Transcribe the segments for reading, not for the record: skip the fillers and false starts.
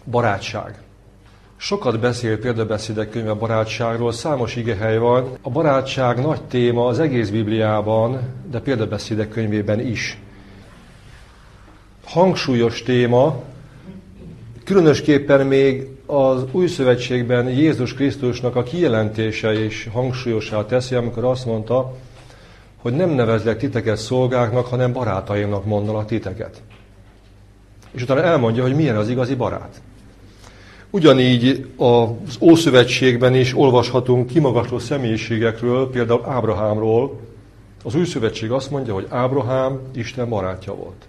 Barátság. Sokat beszél Példabeszédek könyve a barátságról, számos igehely van. A barátság nagy téma az egész Bibliában, de Példabeszédek könyvében is. Hangsúlyos téma, különösképpen még az Új Szövetségben Jézus Krisztusnak a kijelentése is hangsúlyossá teszi, amikor azt mondta, hogy nem nevezlek titeket szolgáknak, hanem barátaimnak mondanak titeket. És utána elmondja, hogy milyen az igazi barát. Ugyanígy az Ószövetségben is olvashatunk kimagasló személyiségekről, például Ábrahámról. Az Új Szövetség azt mondja, hogy Ábrahám Isten barátja volt.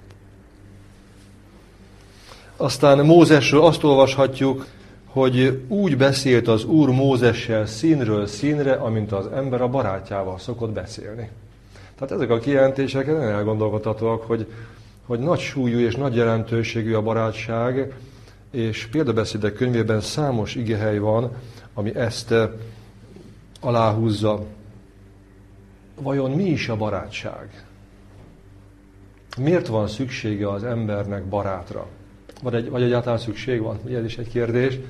Aztán Mózesről azt olvashatjuk, hogy úgy beszélt az Úr Mózessel színről színre, amint az ember a barátjával szokott beszélni. Tehát ezek a kijelentések nagyon elgondolkodhatóak, hogy nagy súlyú és nagy jelentőségű a barátság, és Példabeszédek könyvében számos igehely van, ami ezt aláhúzza. Vajon mi is a barátság? Miért van szüksége az embernek barátra? Vagy egyáltalán szükség van? Ez is egy kérdés.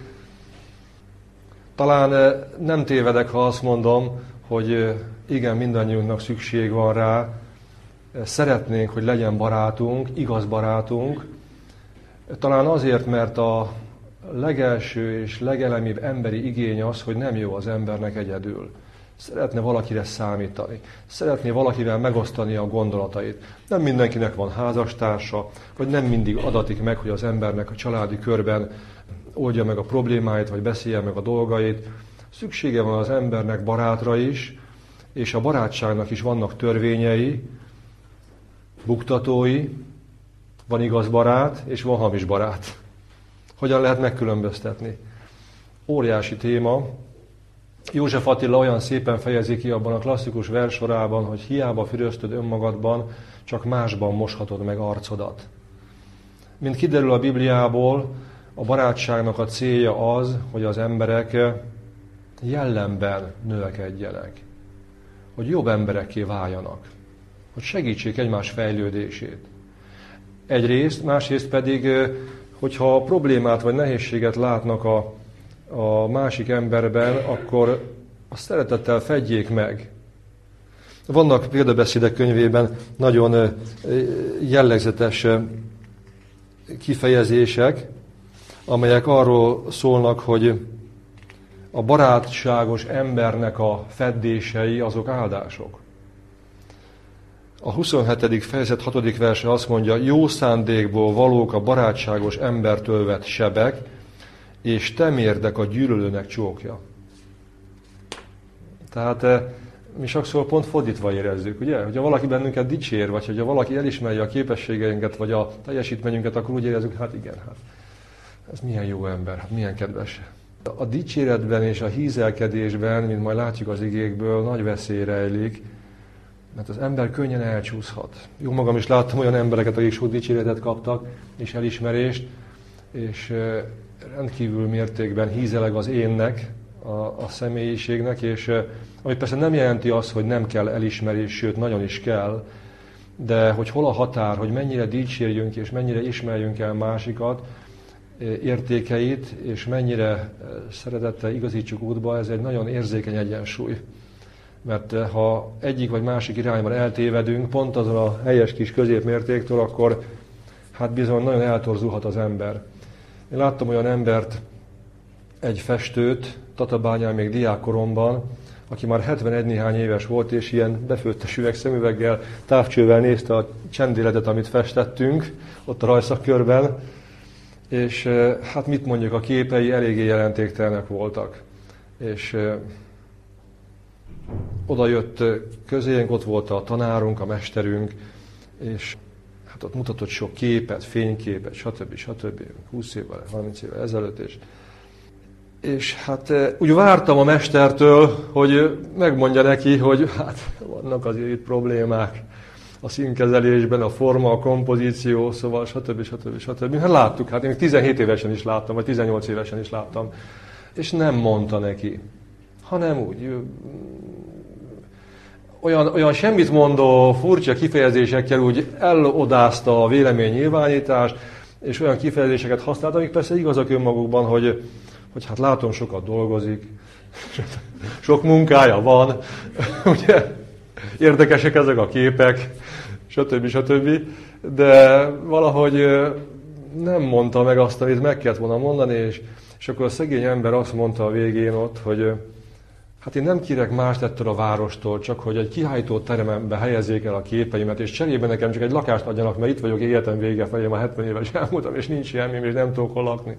Talán nem tévedek, ha azt mondom, hogy igen, mindannyiunknak szükség van rá. Szeretnénk, hogy legyen barátunk, igaz barátunk. Talán azért, mert a legelső és legelemibb emberi igény az, hogy nem jó az embernek egyedül. Szeretne valakire számítani. Szeretné valakivel megosztani a gondolatait. Nem mindenkinek van házastársa, vagy nem mindig adatik meg, hogy az embernek a családi körben oldja meg a problémáit, vagy beszélje meg a dolgait. Szüksége van az embernek barátra is, és a barátságnak is vannak törvényei, buktatói, van igaz barát, és van hamis barát. Hogyan lehet megkülönböztetni? Óriási téma. József Attila olyan szépen fejezi ki abban a klasszikus versorában, hogy hiába füröztöd önmagadban, csak másban moshatod meg arcodat. Mint kiderül a Bibliából, a barátságnak a célja az, hogy az emberek jellemben növekedjenek. Hogy jobb emberekké váljanak. Hogy segítsék egymás fejlődését. Egyrészt, másrészt pedig, hogyha problémát vagy nehézséget látnak a másik emberben, akkor a szeretettel fedjék meg. Vannak Példabeszédek könyvében nagyon jellegzetes kifejezések, amelyek arról szólnak, hogy a barátságos embernek a feddései azok áldások. A 27. fejezet 6. verse azt mondja, jó szándékból valók a barátságos embertől vett sebek, és temérdek a gyűlölőnek csókja. Tehát mi sokszor pont fordítva érezzük, ugye? Hogyha valaki bennünket dicsér, vagy hogyha valaki elismeri a képességeinket, vagy a teljesítményünket, akkor úgy érezzük, hát igen, hát ez milyen jó ember, hát milyen kedves. A dicséretben és a hízelkedésben, mint majd látjuk az igékből, nagy veszély rejlik, mert az ember könnyen elcsúszhat. Jó magam is láttam olyan embereket, akik sok dicséretet kaptak, és elismerést, és rendkívül mértékben hízeleg az énnek, a személyiségnek, és ami persze nem jelenti azt, hogy nem kell elismerés, sőt, nagyon is kell, de hogy hol a határ, hogy mennyire dicsérjünk, és mennyire ismerjünk el másikat, értékeit, és mennyire szeretettel igazítsuk útba, ez egy nagyon érzékeny egyensúly. Mert ha egyik vagy másik irányban eltévedünk, pont azon a helyes kis középmértéktől, akkor hát bizony nagyon eltorzulhat az ember. Én láttam olyan embert, egy festőt, Tatabányán még diákkoromban, aki már 71 néhány éves volt, és ilyen befőttes üvegszemüveggel, távcsővel nézte a csendéletet, amit festettünk ott a rajszakörben, és hát mit mondjuk, a képei eléggé jelentéktelenek voltak. És oda jött közénk, ott volt a tanárunk, a mesterünk, és hát ott mutatott sok képet, fényképet, stb. 20 évvel, 30 évvel ezelőtt, és hát úgy vártam a mestertől, hogy megmondja neki, hogy hát vannak azért itt problémák a színkezelésben, a forma, a kompozíció, szóval stb. Hát láttuk, hát én 17 évesen is láttam, vagy 18 évesen is láttam, és nem mondta neki, hanem úgy olyan semmit mondó, furcsa kifejezésekkel úgy elodázta a véleménynyilvánítást, és olyan kifejezéseket használt, amik persze igazak önmagukban, hogy hát látom, sokat dolgozik, sok munkája van, ugye, érdekesek ezek a képek, stb. De valahogy nem mondta meg azt, amit meg kellett volna mondani, és akkor a szegény ember azt mondta a végén ott, hogy hát én nem kérek mást ettől a várostól, csak hogy egy kihajtó terembe helyezzék el a képeimet, és cserébe nekem csak egy lakást adjanak, mert itt vagyok életem vége felé, már 70 éves elmúltam, és nincs semmim, és nem tudok hol lakni.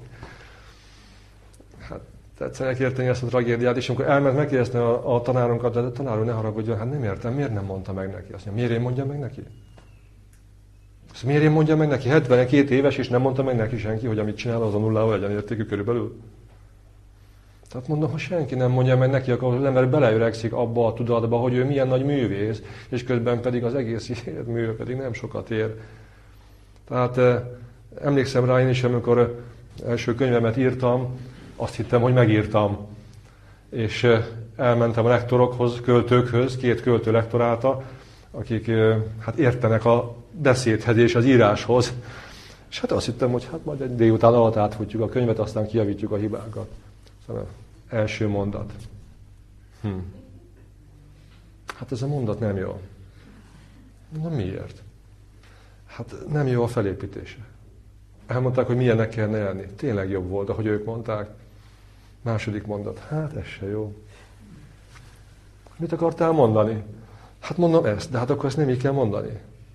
Hát tetszenek érteni ezt a tragédiát, és amikor elment, megkérdezte a tanárunkat, de tanár úr, ne haragudjon, hát nem értem, miért nem mondta meg neki? Azt mondja, miért én mondjam meg neki? Azt miért én mondjam meg neki? 72 éves, és nem mondta meg neki senki, hogy amit csinál, az a nullával legyen értékű körülbelül. Tehát mondom, ha senki nem mondja meg neki, akkor az ember beleöregszik abba a tudatba, hogy ő milyen nagy művész, és közben pedig az egész életmű pedig nem sokat ér. Tehát emlékszem rá én is, amikor első könyvemet írtam, azt hittem, hogy megírtam. És elmentem a lektorokhoz, költőkhöz, 2 költő lektorálta, akik hát értenek a beszédhez és az íráshoz. És hát azt hittem, hogy hát majd egy délután alatt átfutjuk a könyvet, aztán kijavítjuk a hibákat. Szóval első mondat. Hát ez a mondat nem jó. Na miért? Hát nem jó a felépítése. Elmondták, hogy milyennek kellene élni. Tényleg jobb volt, ahogy ők mondták. Második mondat. Hát ez se jó. Mit akartál mondani? Hát mondom ezt, de hát akkor ezt nem így kell mondani.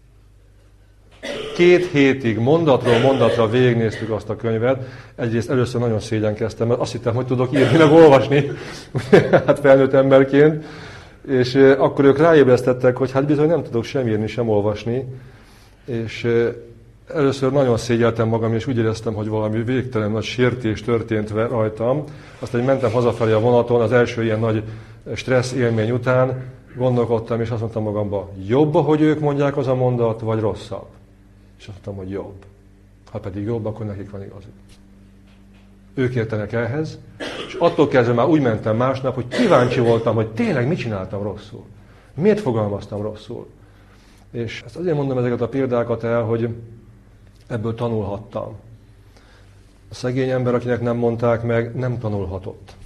2 hétig mondatról mondatra végignéztük azt a könyvet. Egyrészt először nagyon szégyenkeztem, mert azt hittem, hogy tudok írni, meg olvasni, hát felnőtt emberként. És akkor ők ráébresztettek, hogy hát bizony nem tudok sem írni, sem olvasni. És először nagyon szégyeltem magam, és úgy éreztem, hogy valami végtelen nagy sértés történt rajtam. Aztán, hogy mentem hazafelé a vonaton, az első ilyen nagy stressz élmény után gondolkodtam, és azt mondtam magamba, jobb, hogy ők mondják az a mondat, vagy rosszabb? És azt mondtam, hogy jobb. Ha pedig jobb, akkor nekik van igazuk. Ők értenek ehhez, és attól kezdve már úgy mentem másnap, hogy kíváncsi voltam, hogy tényleg mit csináltam rosszul. Miért fogalmaztam rosszul. És ezt azért mondom ezeket a példákat el, hogy ebből tanulhattam. A szegény ember, akinek nem mondták meg, nem tanulhatott.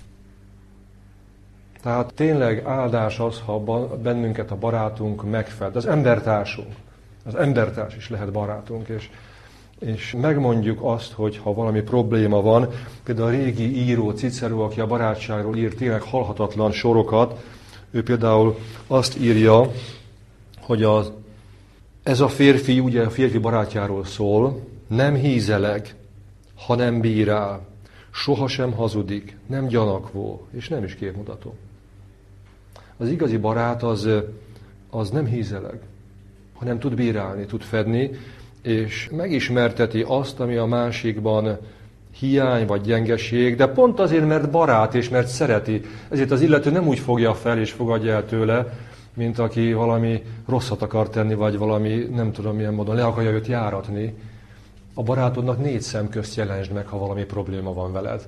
Tehát tényleg áldás az, ha bennünket a barátunk megfed. Az embertársunk. Az embertárs is lehet barátunk. És megmondjuk azt, hogy ha valami probléma van, például a régi író Cicero, aki a barátságról ír tényleg halhatatlan sorokat, ő például azt írja, hogy ez a férfi, ugye a férfi barátjáról szól, nem hízeleg, hanem bírál, sohasem hazudik, nem gyanakvó, és nem is képmutató. Az igazi barát az nem hízeleg, hanem tud bírálni, tud fedni, és megismerteti azt, ami a másikban hiány vagy gyengeség, de pont azért, mert barát és mert szereti. Ezért az illető nem úgy fogja fel és fogadja el tőle, mint aki valami rosszat akar tenni, vagy valami nem tudom milyen módon le akarja őt járatni. A barátodnak 4 szem közt jelentsd meg, ha valami probléma van veled.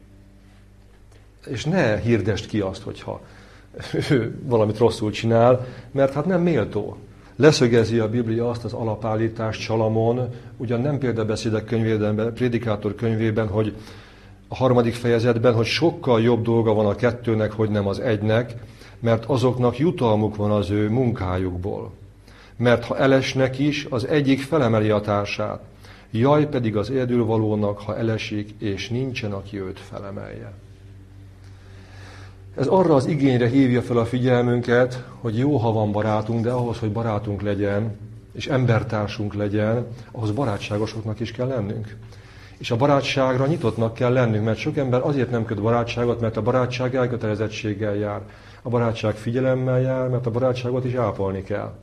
És ne hirdesd ki azt, hogyha ő valamit rosszul csinál, mert hát nem méltó. Leszögezi a Biblia azt az alapállítást Salamon, ugyan nem példabeszédek könyvében, de Prédikátor könyvében, hogy a 3. fejezetben, hogy sokkal jobb dolga van a 2-nek, hogy nem az 1-nek, mert azoknak jutalmuk van az ő munkájukból. Mert ha elesnek is, az egyik felemeli a társát. Jaj pedig az egyedülvalónak, ha elesik, és nincsen, aki őt felemelje. Ez arra az igényre hívja fel a figyelmünket, hogy jó, ha van barátunk, de ahhoz, hogy barátunk legyen, és embertársunk legyen, ahhoz barátságosoknak is kell lennünk. És a barátságra nyitottnak kell lennünk, mert sok ember azért nem köt barátságot, mert a barátság elkötelezettséggel jár. A barátság figyelemmel jár, mert a barátságot is ápolni kell.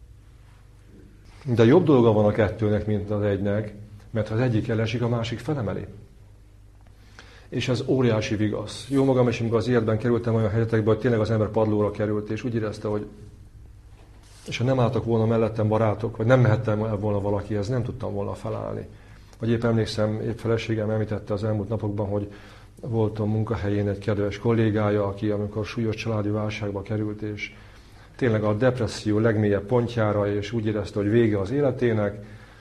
De jobb dolga van a 2-nek, mint az 1-nek, mert ha az egyik elesik, a másik felemeli. És ez óriási vigasz. Jó magam is, amikor az életben kerültem olyan helyzetekbe, hogy tényleg az ember padlóra került, és úgy érezte, hogy és ha nem álltak volna mellettem barátok, vagy nem mehettem volna valakihez, nem tudtam volna felállni. Vagy épp emlékszem, épp feleségem említette az elmúlt napokban, hogy volt a munkahelyén egy kedves kollégája, aki amikor súlyos családi válságba került, és tényleg a depresszió legmélyebb pontjára, és úgy érezte, hogy vége az életének,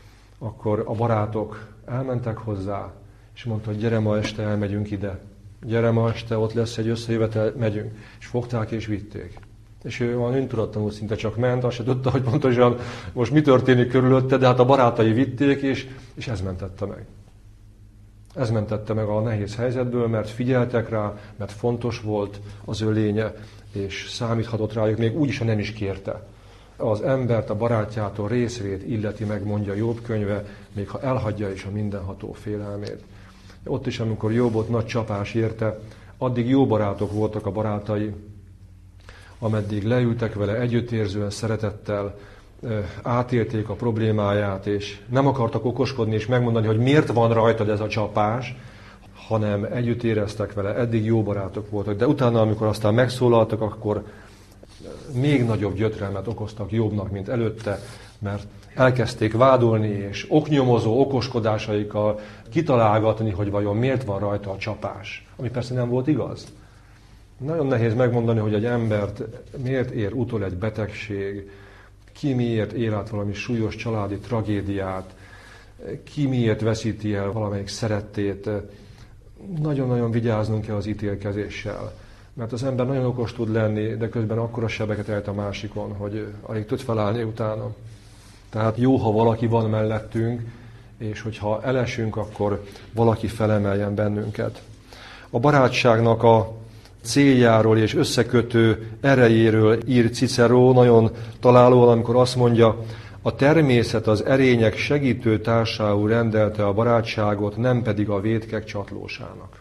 akkor a barátok elmentek hozzá, és mondta, hogy gyere ma este, elmegyünk ide. Gyere ma este, ott lesz egy összejövetel, megyünk. És fogták és vitték. És ő van öntudatlanul szinte csak ment, azt se tudta, hogy pontosan most mi történik körülötte, de hát a barátai vitték, és ez mentette meg. Ez mentette meg a nehéz helyzetből, mert figyeltek rá, mert fontos volt az ő lénye, és számíthatott rájuk, még úgy is, ha nem is kérte. Az embert, a barátjától részvét illeti meg, mondja Jobb könyve, még ha elhagyja is a mindenható félelmét. Ott is, amikor Jobbot nagy csapás érte, addig jó barátok voltak a barátai, ameddig leültek vele együttérzően, szeretettel, átélték a problémáját, és nem akartak okoskodni és megmondani, hogy miért van rajtad ez a csapás, hanem együtt éreztek vele, eddig jó barátok voltak. De utána, amikor aztán megszólaltak, akkor még nagyobb gyötrelmet okoztak Jobbnak, mint előtte, mert elkezdték vádolni, és oknyomozó okoskodásaikkal kitalálgatni, hogy vajon miért van rajta a csapás. Ami persze nem volt igaz. Nagyon nehéz megmondani, hogy egy embert miért ér utol egy betegség, ki miért él át valami súlyos családi tragédiát, ki miért veszíti el valamelyik szerettét. Nagyon-nagyon vigyáznunk kell az ítélkezéssel. Mert az ember nagyon okos tud lenni, de közben akkora sebeket ejt a másikon, hogy alig tud felállni utána. Tehát jó, ha valaki van mellettünk, és hogyha elesünk, akkor valaki felemeljen bennünket. A barátságnak a céljáról és összekötő erejéről ír Cicero nagyon találóan, amikor azt mondja, a természet az erények segítő társául rendelte a barátságot, nem pedig a vétkek csatlósának.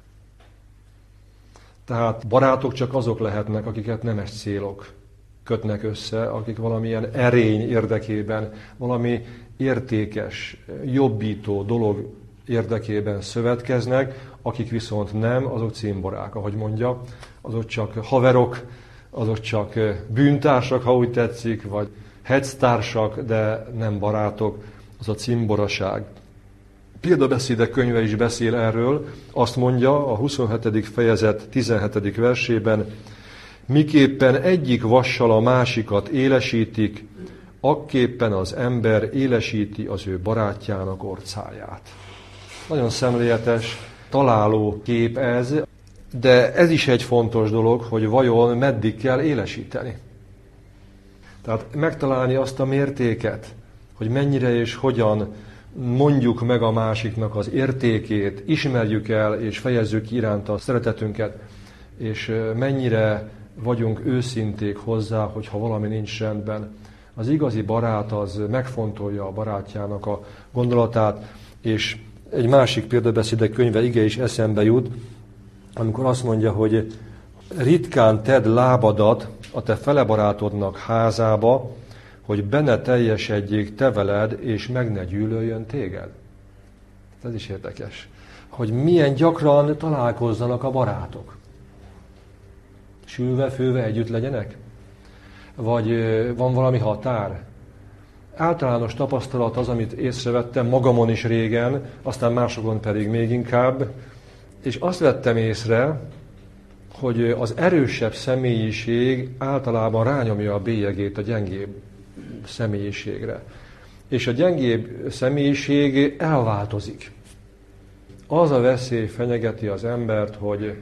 Tehát barátok csak azok lehetnek, akiket nemes célok kötnek össze, akik valamilyen erény érdekében, valami értékes, jobbító dolog érdekében szövetkeznek, akik viszont nem, azok címborák, ahogy mondja, azok csak haverok, azok csak bűntársak, ha úgy tetszik, vagy hectársak, de nem barátok, az a címboraság. Példabeszédek könyve is beszél erről, azt mondja a 27. fejezet 17. versében, miképpen egyik vassal a másikat élesítik, akképpen az ember élesíti az ő barátjának orcáját. Nagyon szemléletes, találó kép ez, de ez is egy fontos dolog, hogy vajon meddig kell élesíteni. Tehát megtalálni azt a mértéket, hogy mennyire és hogyan mondjuk meg a másiknak az értékét, ismerjük el és fejezzük ki iránta a szeretetünket, és mennyire vagyunk őszinték hozzá, hogyha valami nincs rendben. Az igazi barát az megfontolja a barátjának a gondolatát, és egy másik példabeszédek könyve ige is eszembe jut, amikor azt mondja, hogy ritkán tedd lábadat a te felebarátodnak házába, hogy benne teljesedjék te veled, és meg ne gyűlöljön téged. Ez is érdekes, hogy milyen gyakran találkozzanak a barátok. Sülve-főve együtt legyenek? Vagy van valami határ? Általános tapasztalat az, amit észrevettem magamon is régen, aztán másokon pedig még inkább, és azt vettem észre, hogy az erősebb személyiség általában rányomja a bélyegét a gyengébb személyiségre. És a gyengébb személyiség elváltozik. Az a veszély fenyegeti az embert, hogy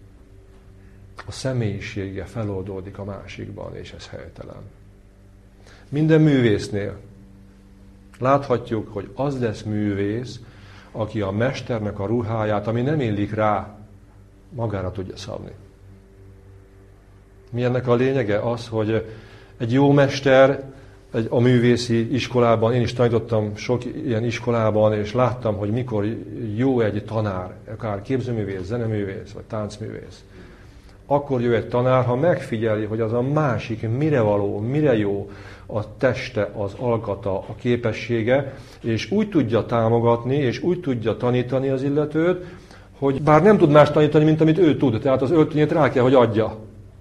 a személyisége feloldódik a másikban, és ez helytelen. Minden művésznél láthatjuk, hogy az lesz művész, aki a mesternek a ruháját, ami nem illik rá, magára tudja szabni. Mi ennek a lényege? Az, hogy egy jó mester a művészi iskolában, én is tanítottam sok ilyen iskolában, és láttam, hogy mikor jó egy tanár, akár képzőművész, zeneművész, vagy táncművész. Akkor jó egy tanár, ha megfigyeli, hogy az a másik mire való, mire jó a teste, az alkata, a képessége, és úgy tudja támogatni, és úgy tudja tanítani az illetőt, hogy bár nem tud más tanítani, mint amit ő tud, tehát az öltönyét rá kell, hogy adja.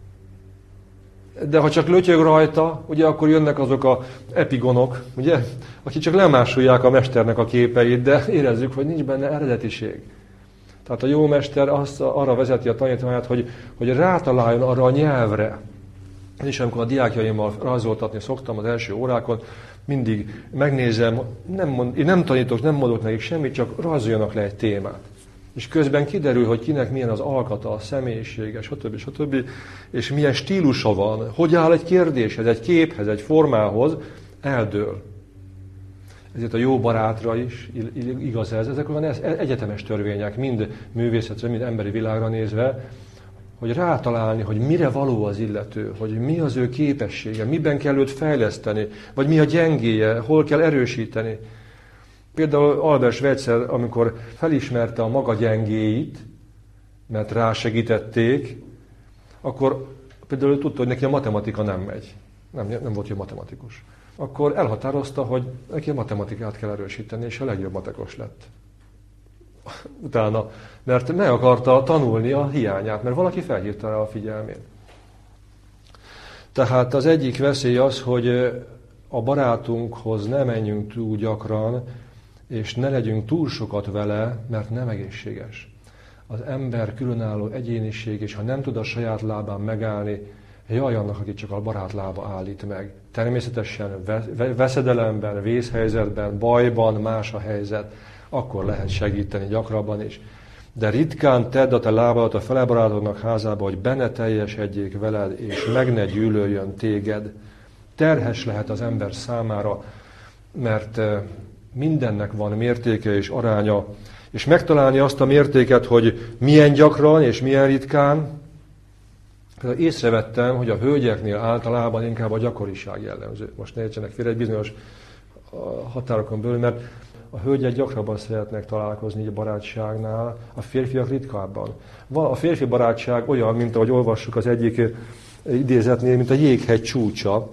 De ha csak lötyög rajta, ugye akkor jönnek azok a epigonok, ugye, akik csak lemásolják a mesternek a képeit, de érezzük, hogy nincs benne eredetiség. Tehát a jó mester arra vezeti a tanítványát, hogy rátaláljon arra a nyelvre. És amikor a diákjaimmal rajzoltatni szoktam az első órákon, Mindig megnézem, én nem tanítok, nem mondok nekik semmit, csak rajzoljanak le egy témát. És közben kiderül, hogy kinek milyen az alkata, a személyisége, stb. És milyen stílusa van, hogy áll egy kérdéshez, egy képhez, egy formához, eldől. Ezért a jó barátra is igaz ez. Ezek olyan egyetemes törvények, mind művészetre, mind emberi világra nézve, hogy rátalálni, hogy mire való az illető, hogy mi az ő képessége, miben kell őt fejleszteni, vagy mi a gyengéje, hol kell erősíteni. Például Albert Schweitzer, amikor felismerte a maga gyengéit, mert rásegítették, akkor például ő tudta, hogy neki a matematika nem megy. Nem volt jó matematikus. Akkor elhatározta, hogy neki a matematikát kell erősíteni, és a legjobb matekos lett. Utána, mert meg akarta tanulni a hiányát, mert valaki felhívta rá a figyelmét. Tehát az egyik veszély az, hogy a barátunkhoz ne menjünk túl gyakran, és ne legyünk túl sokat vele, mert nem egészséges. Az ember különálló egyéniség, és ha nem tud a saját lábán megállni, jaj annak, aki csak a barát lába állít meg. Természetesen veszedelemben, vészhelyzetben, bajban más a helyzet, akkor lehet segíteni gyakrabban is. De ritkán tedd a te lábadat a felebarátodnak házába, hogy benne teljesedjék veled, és meg ne gyűlöljön téged. Terhes lehet az ember számára, mert mindennek van mértéke és aránya, és megtalálni azt a mértéket, hogy milyen gyakran és milyen ritkán. Észrevettem, hogy a hölgyeknél általában inkább a gyakoriság jellemző. Most ne értsenek félre egy bizonyos határokon belül, mert a hölgyek gyakrabban szeretnek találkozni a barátságnál, a férfiak ritkábban. A férfi barátság olyan, mint ahogy olvassuk az egyik idézetnél, mint a jéghegy csúcsa.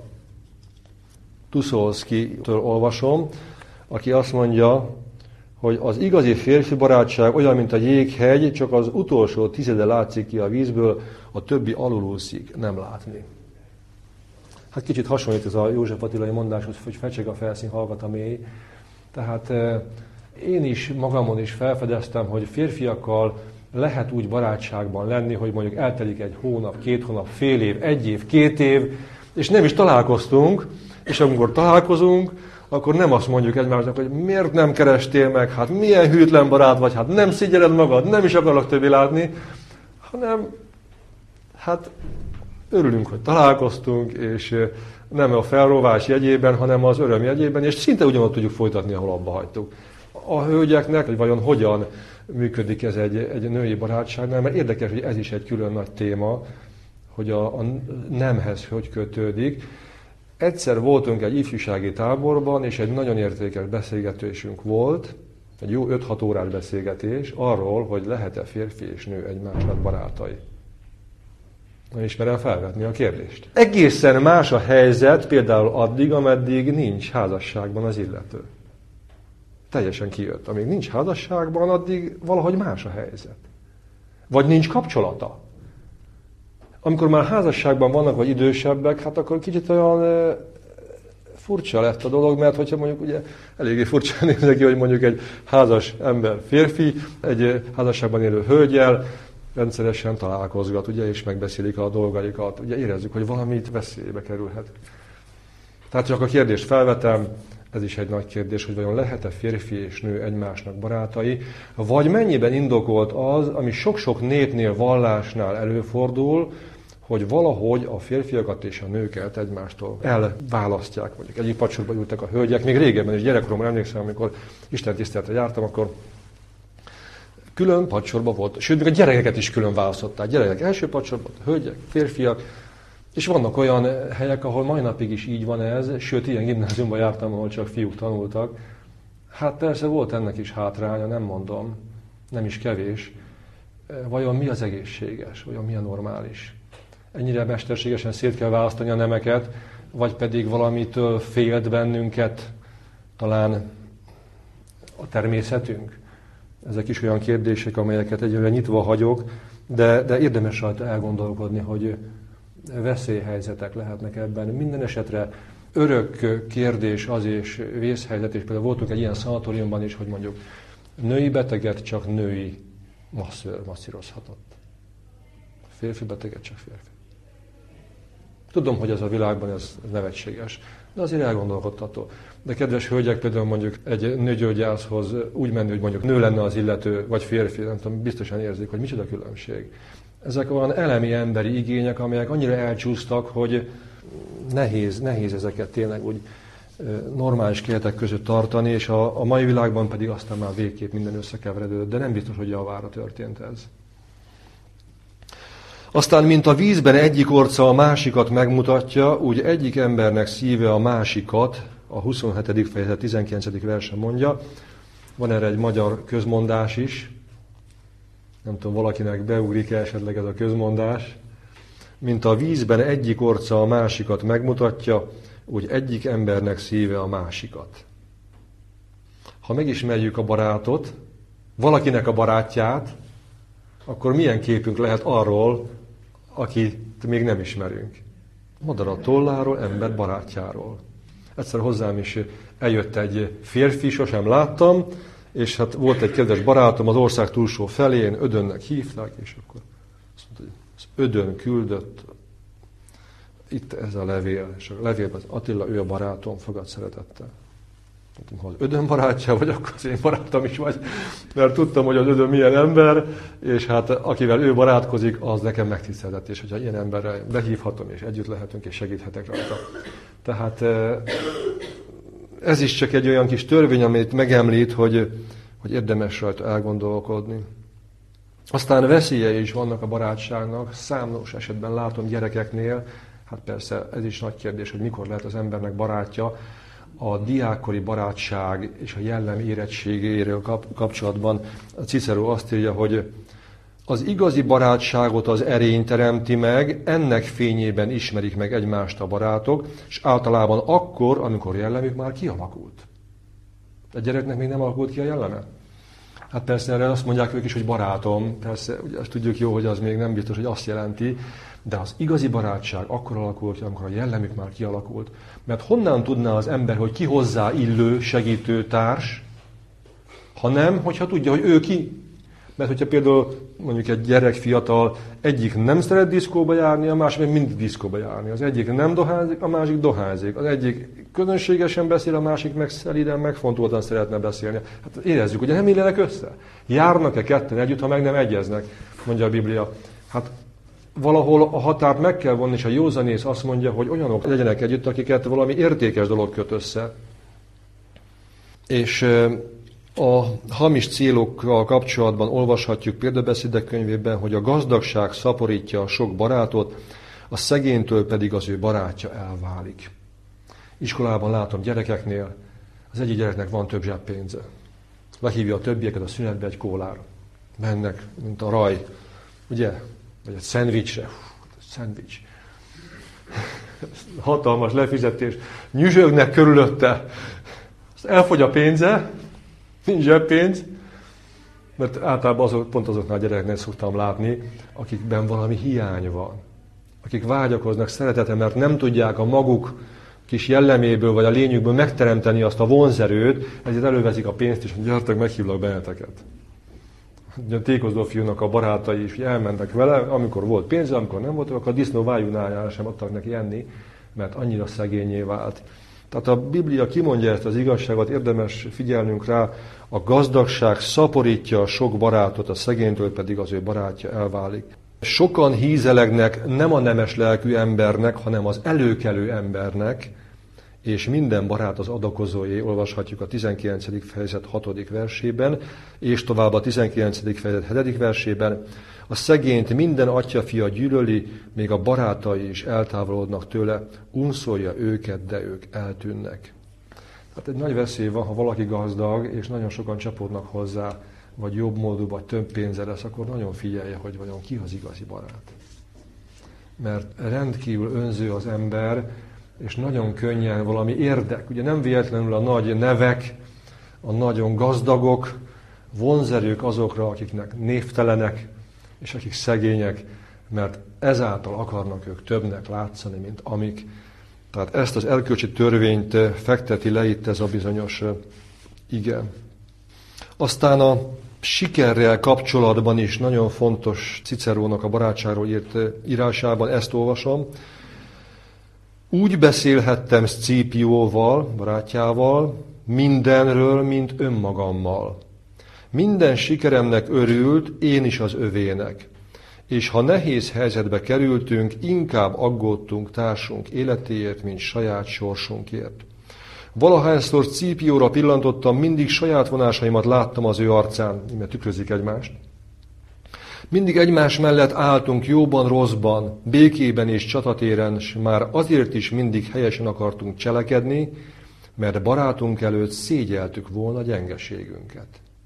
Tuszolszkitől olvasom, aki azt mondja, hogy az igazi férfi barátság olyan, mint a jéghegy, csak az utolsó tizede látszik ki a vízből, a többi alulúszik, nem látni. Hát kicsit hasonlít ez a József Attilai mondáshoz, hogy fecseg a felszín, hallgat a mély. Tehát én is magamon is felfedeztem, hogy férfiakkal lehet úgy barátságban lenni, hogy mondjuk eltelik egy hónap, 2 hónap, fél év, 1 év, 2 év, és nem is találkoztunk, és amikor találkozunk, akkor nem azt mondjuk egymásnak, hogy miért nem kerestél meg, hát milyen hűtlen barát vagy, hát nem szégyelled magad, nem is akarlak többé látni, hanem hát örülünk, hogy találkoztunk, és nem a felrovás jegyében, hanem az öröm jegyében, és szinte ugyanott tudjuk folytatni, ahol abba hagytuk. A hölgyeknek, hogy vajon hogyan működik ez egy női barátságnál, mert érdekes, hogy ez is egy külön nagy téma, hogy a nemhez hogy kötődik. Egyszer voltunk egy ifjúsági táborban, és egy nagyon értékes beszélgetésünk volt, egy jó 5-6 órás beszélgetés arról, hogy lehet-e férfi és nő egymásnak barátai. Nem ismerem felvetni a kérdést. Egészen más a helyzet például addig, ameddig nincs házasságban az illető. Teljesen kijött. Amíg nincs házasságban, addig valahogy más a helyzet. Vagy nincs kapcsolata. Amikor már házasságban vannak, vagy idősebbek, hát akkor kicsit olyan furcsa lett a dolog, mert hogyha mondjuk ugye eléggé furcsa néznek ki, hogy mondjuk egy házas ember férfi, egy házasságban élő hölgyel rendszeresen találkozgat, ugye, és megbeszélik a dolgaikat. Ugye érezzük, hogy valamit veszélybe kerülhet. Tehát csak a kérdést felvetem, ez is egy nagy kérdés, hogy vajon lehet-e férfi és nő egymásnak barátai, vagy mennyiben indokolt az, ami sok-sok népnél, vallásnál előfordul, hogy valahogy a férfiakat és a nőket egymástól elválasztják. Mondjuk egyik padsorba ültek a hölgyek, még régebben is gyerekkoromban emlékszem, amikor istentiszteletre jártam, akkor külön padsorba volt, sőt, még a gyerekeket is külön választották. Gyerekek első padsorban, hölgyek, férfiak, és vannak olyan helyek, ahol mai napig is így van ez, sőt, ilyen gimnáziumban jártam, ahol csak fiúk tanultak. Hát persze volt ennek is hátránya, nem mondom, nem is kevés. Vajon mi az egészséges, vajon mi a normális? Ennyire mesterségesen szét kell választani a nemeket, vagy pedig valamitől félt bennünket talán természetünk. Ezek is olyan kérdések, amelyeket egyre nyitva hagyok, de érdemes rajta elgondolkodni, hogy veszélyhelyzetek lehetnek ebben. Minden esetre örök kérdés az és vészhelyzet, és például voltunk egy ilyen szanatóriumban is, hogy mondjuk női beteget csak női masszír masszírozhatott. Férfi beteget csak férfi. Tudom, hogy ez a világban ez nevetséges, de azért elgondolkodtató. De kedves hölgyek, például mondjuk egy nőgyógyászhoz úgy menni, hogy mondjuk nő lenne az illető, vagy férfi, nem tudom, biztosan érzik, hogy micsoda különbség. Ezek olyan elemi emberi igények, amelyek annyira elcsúsztak, hogy nehéz ezeket tényleg úgy normális keretek között tartani, és a mai világban pedig aztán már végképp minden összekeveredődött, de nem biztos, hogy javára történt ez. Aztán, mint a vízben egyik orca a másikat megmutatja, úgy egyik embernek szíve a másikat, a 27. fejezet 19. verse mondja. Van erre egy magyar közmondás is. Nem tudom, valakinek beugrik-e esetleg ez a közmondás. Mint a vízben egyik orca a másikat megmutatja, úgy egyik embernek szíve a másikat. Ha megismerjük a barátot, valakinek a barátját, akkor milyen képünk lehet arról, akit még nem ismerünk. Madar a tolláról, ember barátjáról. Egyszer hozzám is eljött egy férfi, sosem láttam, és hát volt egy kedves barátom az ország túlsó felén, Ödönnek hívták, és akkor azt mondta, hogy az Ödön küldött, itt ez a levél, és a levélben az Attila, ő a barátom, fogad szeretettel. Ha az Ödön barátja vagy, akkor az én barátom is vagy, mert tudtam, hogy az Ödön milyen ember, és hát akivel ő barátkozik, az nekem megtiszteltetés, hogyha ilyen emberrel behívhatom, és együtt lehetünk, és segíthetek rajta. Tehát ez is csak egy olyan kis törvény, amit megemlít, hogy érdemes rajta elgondolkodni. Aztán veszélyei is vannak a barátságnak, számos esetben látom gyerekeknél, hát persze ez is nagy kérdés, hogy mikor lehet az embernek barátja. A diákkori barátság és a jellem érettségéről kapcsolatban Cicero azt írja, hogy az igazi barátságot az erény teremti meg, ennek fényében ismerik meg egymást a barátok, és általában akkor, amikor jellemük már kialakult. A gyereknek még nem alakult ki a jelleme? Hát persze erre azt mondják ők is, hogy barátom, persze ugye azt tudjuk jó, hogy az még nem biztos, hogy azt jelenti, de az igazi barátság akkor alakult, amikor a jellemük már kialakult. Mert honnan tudná az ember, hogy ki hozzá illő segítő társ, ha nem, hogyha tudja, hogy ő ki. Mert hogyha például mondjuk egy gyerek fiatal, egyik nem szeret diszkóba járni, a másik meg mindig diszkóba járni. Az egyik nem dohányzik, a másik dohányzik. Az egyik közönségesen beszél, a másik meg szelíden, megfontoltan szeretne beszélni. Hát érezzük, hogy nem illenek össze. Járnak-e ketten együtt, ha meg nem egyeznek, mondja a Biblia. Hát valahol a határt meg kell vonni, és a józanész azt mondja, hogy olyanok legyenek együtt, akiket valami értékes dolog köt össze. És a hamis célokkal kapcsolatban olvashatjuk példabeszédek könyvében, hogy a gazdagság szaporítja a sok barátot, a szegénytől pedig az ő barátja elválik. Iskolában látom gyerekeknél, az egyik gyereknek van több zseppénze. Lehívja a többieket a szünetbe egy kólára. Mennek, mint a raj, ugye? Vagy egy szendvicsre. Szendvics. Hatalmas lefizetés. Nyüzsögnek körülötte. Elfogy a pénze, nincs zseppénz, mert általában pont azoknál a gyerekeknél szoktam látni, akikben valami hiány van. Akik vágyakoznak szeretetre, mert nem tudják a maguk kis jelleméből vagy a lényükből megteremteni azt a vonzerőt, ezért előveszik a pénzt, és gyertek, meghívlak benneteket. A tékozó fiúnak a barátai is elmentek vele, amikor volt pénze, amikor nem volt, akkor a disznó vájúnájára sem adtak neki enni, mert annyira szegényé vált. Tehát a Biblia kimondja ezt az igazságot, érdemes figyelnünk rá, a gazdagság szaporítja a sok barátot, a szegénytől pedig az ő barátja elválik. Sokan hízelegnek nem a nemes lelkű embernek, hanem az előkelő embernek, és minden barát az adakozóé, olvashatjuk a 19. fejezet 6. versében, és tovább a 19. fejezet 7. versében. A szegényt minden atyafia gyűlöli, még a barátai is eltávolodnak tőle, unszolja őket, de ők eltűnnek. Hát egy nagy veszély van, ha valaki gazdag, és nagyon sokan csapódnak hozzá, vagy jobb módú, vagy több pénze lesz, akkor nagyon figyelje, hogy vajon ki az igazi barát. Mert rendkívül önző az ember, és nagyon könnyen valami érdek. Ugye nem véletlenül a nagy nevek, a nagyon gazdagok, vonzerők azokra, akiknek névtelenek, és akik szegények, mert ezáltal akarnak ők többnek látszani, mint amik. Tehát ezt az erkölcsi törvényt fekteti le itt ez a bizonyos ige. Aztán a sikerrel kapcsolatban is nagyon fontos Cicerónak a barátságról írt írásában, ezt olvasom. Úgy beszélhettem Szcipióval, barátjával, mindenről, mint önmagammal. Minden sikeremnek örült, én is az övének. És ha nehéz helyzetbe kerültünk, inkább aggódtunk társunk életéért, mint saját sorsunkért. Valahányszor Szcipióra pillantottam, mindig saját vonásaimat láttam az ő arcán, mert tükrözik egymást. Mindig egymás mellett álltunk jóban, rosszban, békében és csatatéren, s már azért is mindig helyesen akartunk cselekedni, mert barátunk előtt szégyeltük volna gyengeségünket.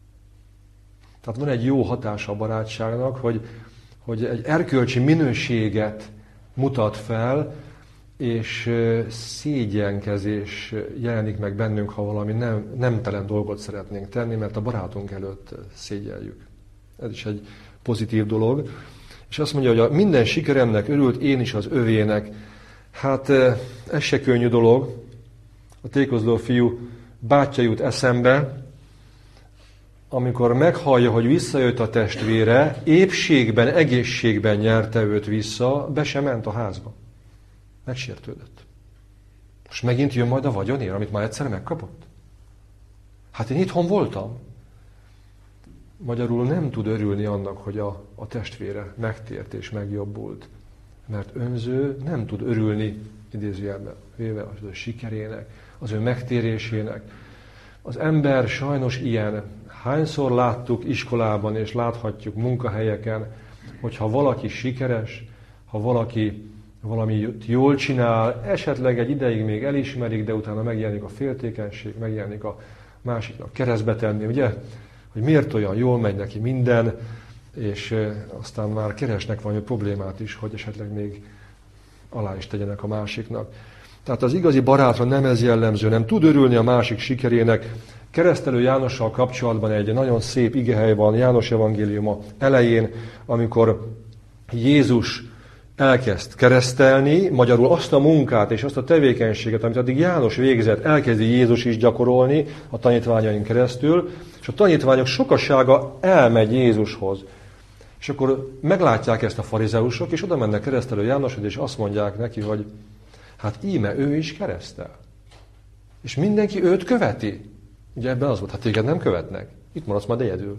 Tehát van egy jó hatása a barátságnak, hogy egy erkölcsi minőséget mutat fel, és szégyenkezés jelenik meg bennünk, ha valami nemtelen dolgot szeretnénk tenni, mert a barátunk előtt szégyeljük. Ez is egy pozitív dolog. És azt mondja, hogy a minden sikeremnek örült, én is az övének. Hát ez se könnyű dolog. A tékozló fiú bátyja jut eszembe, amikor meghallja, hogy visszajött a testvére, épségben, egészségben nyerte őt vissza, be sem ment a házba. Megsértődött. Most megint jön majd a vagyonért, amit már egyszer megkapott? Hát én itthon voltam. Magyarul nem tud örülni annak, hogy a testvére megtért és megjobbult. Mert önző nem tud örülni, idézőjelben véve, az ő sikerének, az ő megtérésének. Az ember sajnos ilyen. Hányszor láttuk iskolában, és láthatjuk munkahelyeken, hogyha valaki sikeres, ha valaki valamit jól csinál, esetleg egy ideig még elismerik, de utána megjelenik a féltékenység, megjelenik a másiknak keresztbe tenni, ugye? Hogy miért olyan jól megy neki minden, és aztán már keresnek valami problémát is, hogy esetleg még alá is tegyenek a másiknak. Tehát az igazi barátra nem ez jellemző, nem tud örülni a másik sikerének. Keresztelő Jánossal kapcsolatban egy nagyon szép igehely van János evangéliuma elején, amikor Jézus elkezd keresztelni, magyarul azt a munkát és azt a tevékenységet, amit addig János végzett, elkezdi Jézus is gyakorolni a tanítványain keresztül, és a tanítványok sokasága elmegy Jézushoz. És akkor meglátják ezt a farizeusok, és oda mennek keresztelő Jánoshoz, és azt mondják neki, hogy hát íme ő is keresztel. És mindenki őt követi. Ugye ebben az volt, hát téged nem követnek. Itt maradsz majd egyedül.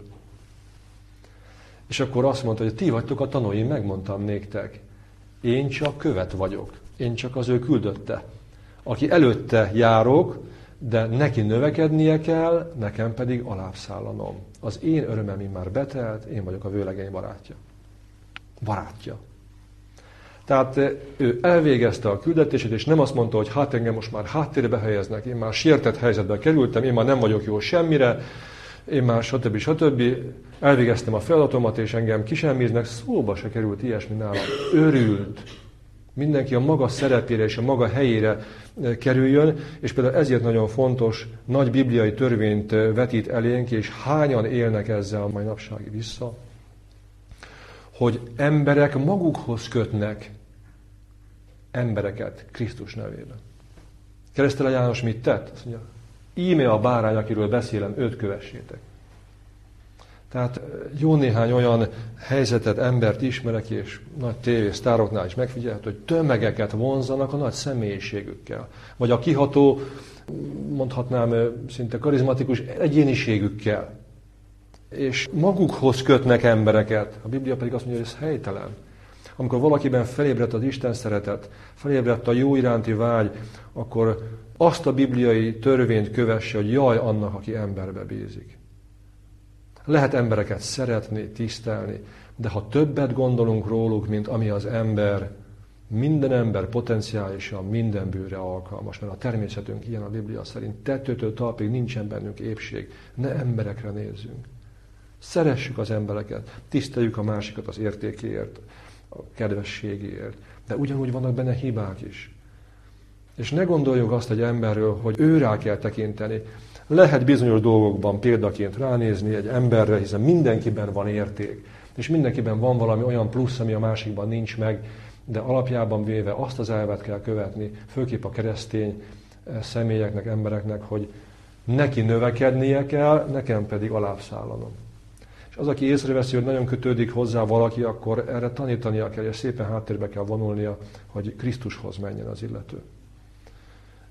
És akkor azt mondta, hogy ti vagytok a tanúim, megmondtam néktek. Én csak követ vagyok. Én csak az ő küldötte. Aki előtte járok, de neki növekednie kell, nekem pedig alábbszállanom. Az én örömem már betelt, én vagyok a vőlegény barátja. Barátja. Tehát ő elvégezte a küldetését, és nem azt mondta, hogy hát engem most már háttérbe helyeznek, én már sértett helyzetbe kerültem, én már nem vagyok jó semmire, én már stb. Elvégeztem a feladatomat, és engem kisemmiznek, szóba se került ilyesmi nálam. Örült. Mindenki a maga szerepére és a maga helyére kerüljön, és például ezért nagyon fontos, nagy bibliai törvényt vetít elénk, és hányan élnek ezzel a mai napságig vissza, hogy emberek magukhoz kötnek embereket Krisztus nevében. Keresztelő János mit tett? Azt mondja, íme a bárány, akiről beszélem, őt kövessétek. Tehát jó néhány olyan helyzetet, embert ismerek, és nagy tévésztároknál is megfigyelhető, hogy tömegeket vonzanak a nagy személyiségükkel. Vagy a kiható, mondhatnám szinte karizmatikus egyéniségükkel. És magukhoz kötnek embereket. A Biblia pedig azt mondja, hogy ez helytelen. Amikor valakiben felébredt az Isten szeretet, felébredt a jó iránti vágy, akkor azt a bibliai törvényt kövesse, hogy jaj annak, aki emberbe bízik. Lehet embereket szeretni, tisztelni, de ha többet gondolunk róluk, mint ami az ember, minden ember potenciálisan minden bűre alkalmas, mert a természetünk ilyen a Biblia szerint. Tetőtől talpig nincsen bennünk épség. Ne emberekre nézzünk. Szeressük az embereket, tiszteljük a másikat az értékéért, a kedvességéért, de ugyanúgy vannak benne hibák is. És ne gondoljuk azt egy emberről, hogy őrá kell tekinteni. Lehet bizonyos dolgokban példaként ránézni egy emberre, hiszen mindenkiben van érték, és mindenkiben van valami olyan plusz, ami a másikban nincs meg, de alapjában véve azt az elvet kell követni, főképp a keresztény személyeknek, embereknek, hogy neki növekednie kell, nekem pedig alábbszállanom. És az, aki észreveszi, hogy nagyon kötődik hozzá valaki, akkor erre tanítania kell, és szépen háttérbe kell vonulnia, hogy Krisztushoz menjen az illető.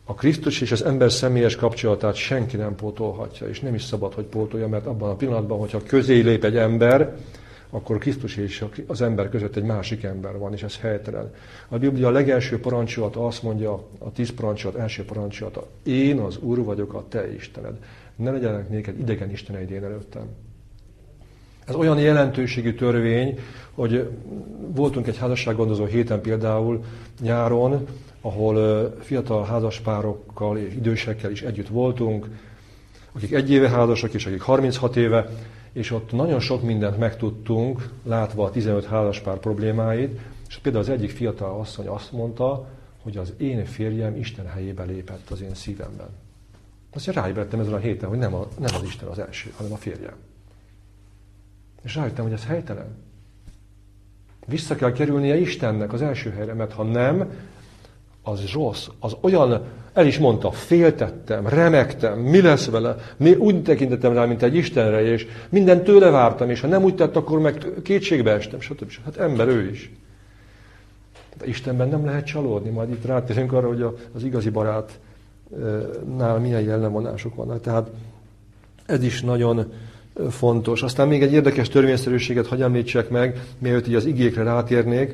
A Krisztus és az ember személyes kapcsolatát senki nem pótolhatja, és nem is szabad, hogy pótolja, mert abban a pillanatban, hogyha közé lép egy ember, akkor Krisztus és az ember között egy másik ember van, és ez helytelen. A Biblia legelső parancsolata azt mondja, a 10 parancsolat első parancsolata: én az Úr vagyok, a te Istened. Ne legyenek néked idegen isteneid én előttem. Ez olyan jelentőségű törvény, hogy voltunk egy házassággondozó héten például nyáron, ahol fiatal házaspárokkal és idősekkel is együtt voltunk, akik 1 éve házasak és akik 36 éve, és ott nagyon sok mindent megtudtunk, látva a 15 házaspár problémáit, és például az egyik fiatal asszony azt mondta, hogy az én férjem Isten helyébe lépett az én szívemben. Azt ráébredtem ezen a héten, hogy nem az Isten az első, hanem a férjem. És rájöttem, hogy ez helytelen. Vissza kell kerülnie Istennek az első helyre, mert ha nem, az rossz. Az olyan, el is mondta, féltettem, remegtem, mi lesz vele, úgy tekintettem rá, mint egy Istenre, és mindent tőle vártam, és ha nem úgy tett, akkor meg kétségbe estem, stb. Hát ember ő is. De Istenben nem lehet csalódni, majd itt rátérünk arra, hogy az igazi barátnál milyen jellemvonások vannak. Tehát ez is nagyon fontos. Aztán még egy érdekes törvényszerűséget hadd említsek meg, mielőtt így az igékre rátérnék.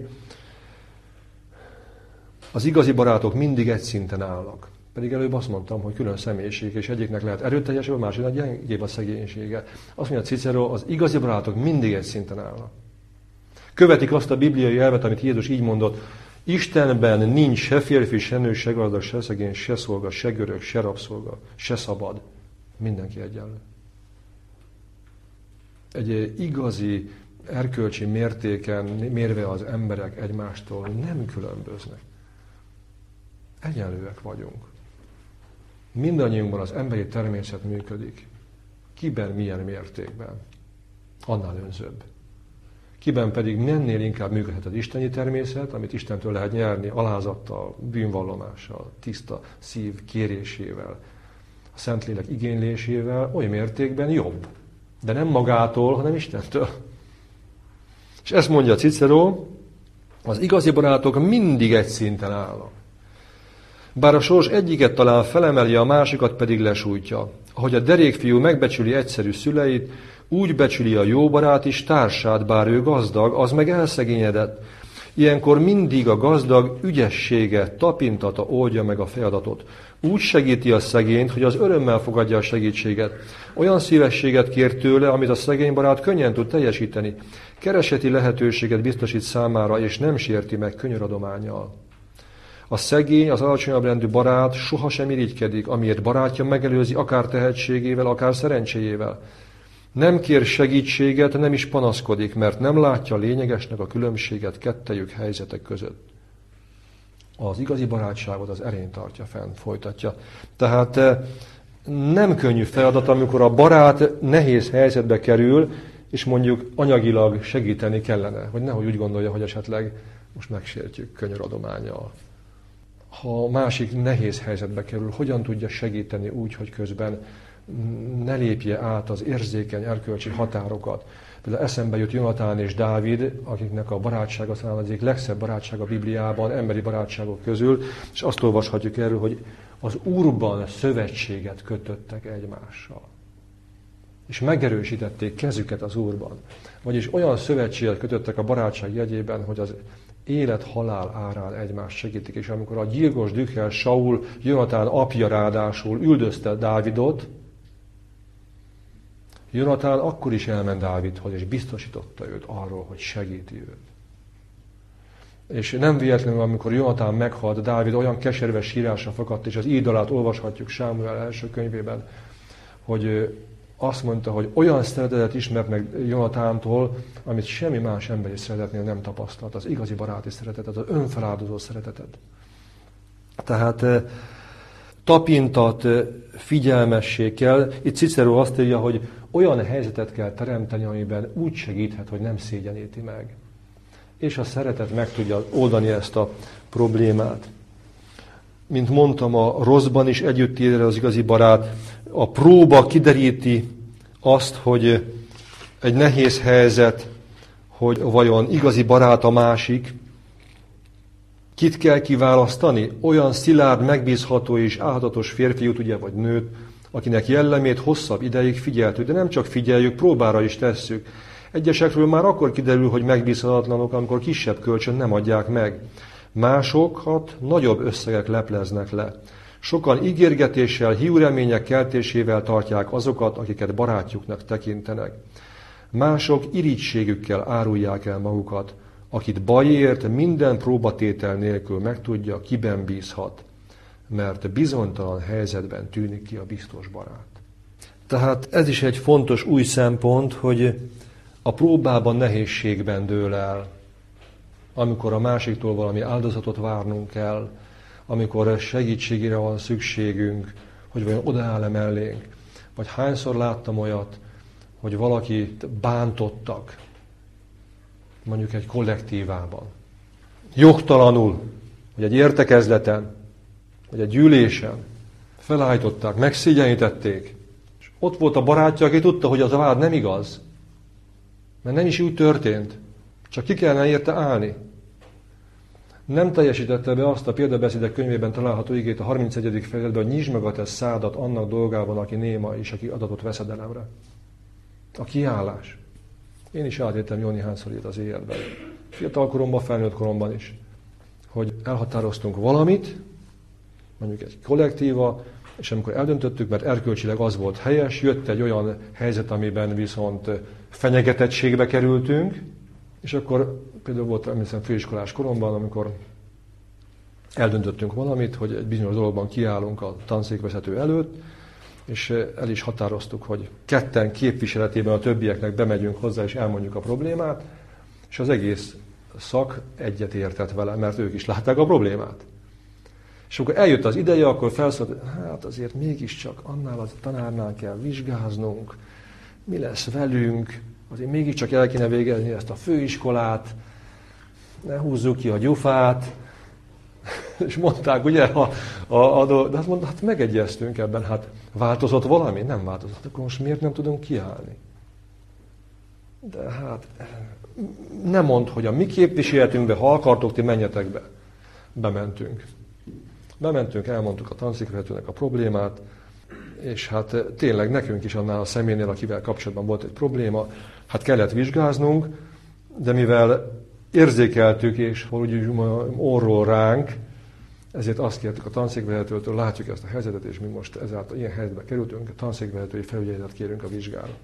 Az igazi barátok mindig egy szinten állnak. Pedig előbb azt mondtam, hogy külön személyiség, és egyiknek lehet erőteljesebb, a másiknak gyengébb a szegénysége. Azt mondja Cicero, az igazi barátok mindig egy szinten állnak. Követik azt a bibliai elvet, amit Jézus így mondott: Istenben nincs se férfi, se nő, se gazdag, se szegény, se szolga, se görög, se rabszolga, se szabad. Mindenki egyenlő. Egy igazi erkölcsi mértéken mérve az emberek egymástól nem különböznek. Egyenlőek vagyunk. Mindannyiunkban az emberi természet működik. Kiben milyen mértékben? Annál önzőbb. Kiben pedig mennél inkább működhet az isteni természet, amit Istentől lehet nyerni alázattal, bűnvallomással, tiszta szív kérésével, a Szentlélek igénylésével, oly mértékben jobb. De nem magától, hanem Istentől. És ezt mondja Cicero, az igazi barátok mindig egy szinten állnak. Bár a sors egyiket talán felemeli, a másikat pedig lesújtja. Ahogy a derékfiú megbecsüli egyszerű szüleit, úgy becsüli a jó barát is társát, bár ő gazdag, az meg elszegényedett. Ilyenkor mindig a gazdag ügyessége, tapintata oldja meg a feladatot. Úgy segíti a szegényt, hogy az örömmel fogadja a segítséget. Olyan szívességet kér tőle, amit a szegény barát könnyen tud teljesíteni. Kereseti lehetőséget biztosít számára, és nem sérti meg könyöradománnyal. A szegény, az alacsonyabb rendű barát sohasem irigykedik, amiért barátja megelőzi akár tehetségével, akár szerencséjével. Nem kér segítséget, nem is panaszkodik, mert nem látja lényegesnek a különbséget kettejük helyzetek között. Az igazi barátságot az erény tartja fenn, folytatja. Tehát nem könnyű feladat, amikor a barát nehéz helyzetbe kerül, és mondjuk anyagilag segíteni kellene, hogy nehogy úgy gondolja, hogy esetleg most megsértjük könyöradománnyal. Ha a másik nehéz helyzetbe kerül, hogyan tudja segíteni úgy, hogy közben ne lépje át az érzékeny erkölcsi határokat. Például eszembe jut Jonatán és Dávid, akiknek a barátsága talán az egyik legszebb barátság a Bibliában, emberi barátságok közül, és azt olvashatjuk erről, hogy az Úrban szövetséget kötöttek egymással. És megerősítették kezüket az Úrban. Vagyis olyan szövetséget kötöttek a barátság jegyében, hogy az élet-halál árán egymást segítik. És amikor a gyilkos dühkel Saul, Jonatán apja ráadásul üldözte Dávidot, Jonatán akkor is elment Dávidhoz, és biztosította őt arról, hogy segíti őt. És nem véletlenül, amikor Jonatán meghalt, Dávid olyan keserves sírásra fakadt, és az így dalát olvashatjuk Sámuel első könyvében, hogy azt mondta, hogy olyan szeretetet ismert meg Jonatántól, amit semmi más emberi szeretetnél nem tapasztalt. Az igazi baráti szeretetet, az önfeláldozó szeretetet. Tehát tapintat, figyelmesség kell. Itt Cicero azt írja, hogy olyan helyzetet kell teremteni, amiben úgy segíthet, hogy nem szégyeníti meg. És a szeretet meg tudja oldani ezt a problémát. Mint mondtam, a rosszban is együtt ér az igazi barát. A próba kideríti azt, hogy egy nehéz helyzet, hogy vajon igazi barát a másik, Kit kell kiválasztani? Olyan szilárd, megbízható és álhatatos férfiút, ugye, vagy nőt, akinek jellemét hosszabb ideig figyeltük, de nem csak figyeljük, próbára is tesszük. Egyesekről már akkor kiderül, hogy megbízhatatlanok, amikor kisebb kölcsön nem adják meg. Másokat nagyobb összegek lepleznek le. Sokan ígérgetéssel, hiúremények keltésével tartják azokat, akiket barátjuknak tekintenek. Mások irigységükkel árulják el magukat. Akit bajért, minden próbatétel nélkül megtudja, kiben bízhat, mert bizonytalan helyzetben tűnik ki a biztos barát. Tehát ez is egy fontos új szempont, hogy a próbában nehézségben dől el, amikor a másiktól valami áldozatot várnunk kell, amikor segítségére van szükségünk, hogy vajon odaáll-e mellénk. Vagy hányszor láttam olyat, hogy valakit bántottak, mondjuk egy kollektívában. Jogtalanul, vagy egy értekezleten, vagy egy gyűlésen felállították, megszégyenítették, és ott volt a barátja, aki tudta, hogy az a vád nem igaz, mert nem is úgy történt, csak ki kellene érte állni. Nem teljesítette be azt a példabeszédek könyvében található igét a 31. fejezetben, hogy nyisd meg a te szádat annak dolgában, aki néma és aki adatot veszedelemre. A kiállás. Én is átéltem jó néhányszor itt az életben. Fiatal koromban, felnőtt koromban is. Hogy elhatároztunk valamit, mondjuk egy kollektíva, és amikor eldöntöttük, mert erkölcsileg az volt helyes, jött egy olyan helyzet, amiben viszont fenyegetettségbe kerültünk, és akkor például volt, emlékszem, főiskolás koromban, amikor eldöntöttünk valamit, hogy egy bizonyos dologban kiállunk a tanszékvezető előtt, és el is határoztuk, hogy ketten képviseletében a többieknek bemegyünk hozzá, és elmondjuk a problémát, és az egész szak egyet értett vele, mert ők is látták a problémát. És amikor eljött az ideje, akkor felszólt, hát azért mégiscsak annál a tanárnál kell vizsgáznunk, mi lesz velünk, azért mégiscsak el kéne végezni ezt a főiskolát, ne húzzuk ki a gyufát. És mondták, ugye, de azt mondta, hát megegyeztünk ebben, hát változott valami? Nem változott. Akkor most miért nem tudunk kiállni? De hát nem mondd, hogy a mi képviseletünkbe, ha akartok, ti menjetek be. Bementünk. Elmondtuk a tanszékvezetőnek a problémát, és hát tényleg nekünk is annál a személynél, akivel kapcsolatban volt egy probléma, hát kellett vizsgáznunk, de mivel érzékeltük, és úgy orról ránk, ezért azt kértük a tanszékvezetőtől, látjuk ezt a helyzetet, és mi most ezáltal ilyen helyzetbe kerültünk, a tanszékvezetői felügyeletet kérünk a vizsgára.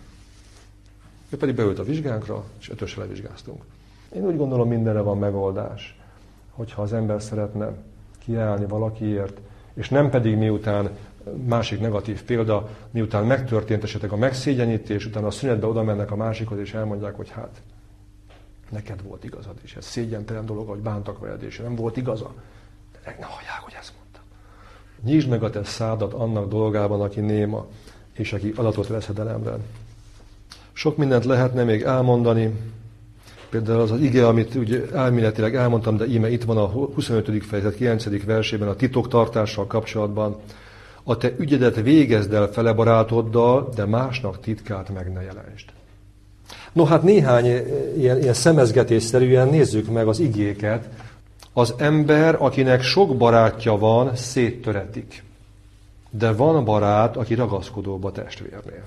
Ő pedig beült a vizsgánkra, és 5-ösre levizsgáztunk. Én úgy gondolom, mindenre van megoldás, hogyha az ember szeretne kiállni valakiért, és nem pedig miután, másik negatív példa, miután megtörtént esetleg a megszégyenítés, utána a szünetbe oda mennek a másikhoz, és elmondják, hogy hát, neked volt igazad, és ez szégyentelen dolog, hogy bántak veled, és nem volt igaza. De ne hallják, hogy ezt mondtam. Nyisd meg a te szádat annak dolgában, aki néma, és aki adatot veszedelemre. Sok mindent lehetne még elmondani. Például az ige, amit úgy elméletileg elmondtam, de íme itt van a 25. fejezet 9. versében a titoktartással kapcsolatban. A te ügyedet végezd el fele barátoddal, de másnak titkát meg ne jelentsd. No hát néhány ilyen szemezgetésszerűen nézzük meg az igéket. Az ember, akinek sok barátja van, széttöretik. De van barát, aki ragaszkodóbb a testvérnél.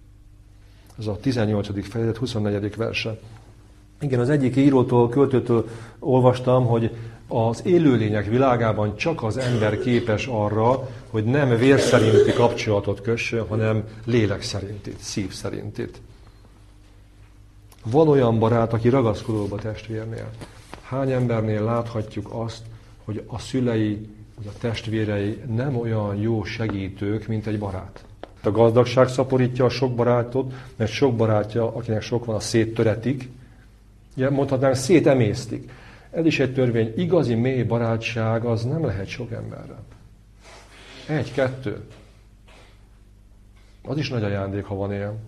Ez a 18. fejezet 24. verse. Igen, az egyik írótól, költőtől olvastam, hogy az élőlények világában csak az ember képes arra, hogy nem vér szerinti kapcsolatot kössön, hanem lélek szerintit, szív szerintit. Van olyan barát, aki ragaszkodóbb a testvérnél. Hány embernél láthatjuk azt, hogy a szülei, vagy a testvérei nem olyan jó segítők, mint egy barát. A gazdagság szaporítja a sok barátot, mert sok barátja, akinek sok van, a széttöretik. Ugye mondhatnánk, szétemésztik. Ez is egy törvény. Igazi mély barátság az nem lehet sok emberrel. 1-2. Az is nagy ajándék, ha van ilyen.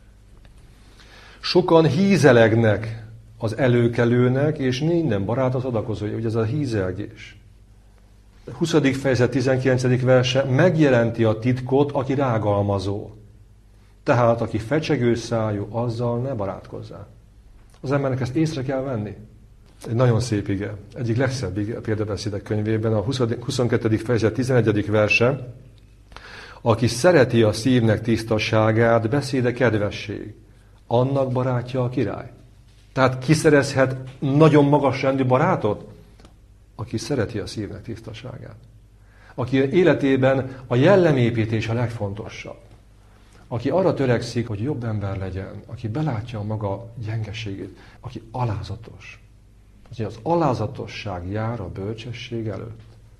Sokan hízelegnek az előkelőnek, és minden barát az adakozója. Ugye ez a hízelgés. 20. fejezet 19. verse megjelenti a titkot, aki rágalmazó. Tehát, aki fecsegő szájú, azzal ne barátkozzál. Az embernek ezt észre kell venni. Egy nagyon szép ige. Egyik legszebb ige a Példabeszédek könyvében, a 22. fejezet 11. verse. Aki szereti a szívnek tisztaságát, beszéde kedvesség. Annak barátja a király. Tehát ki szerezhet nagyon magas rendű barátot? Aki szereti a szívnek tisztaságát. Aki életében a jellemépítés a legfontosabb. Aki arra törekszik, hogy jobb ember legyen, aki belátja a maga gyengeségét, aki alázatos. Az alázatosság jár a bölcsesség előtt.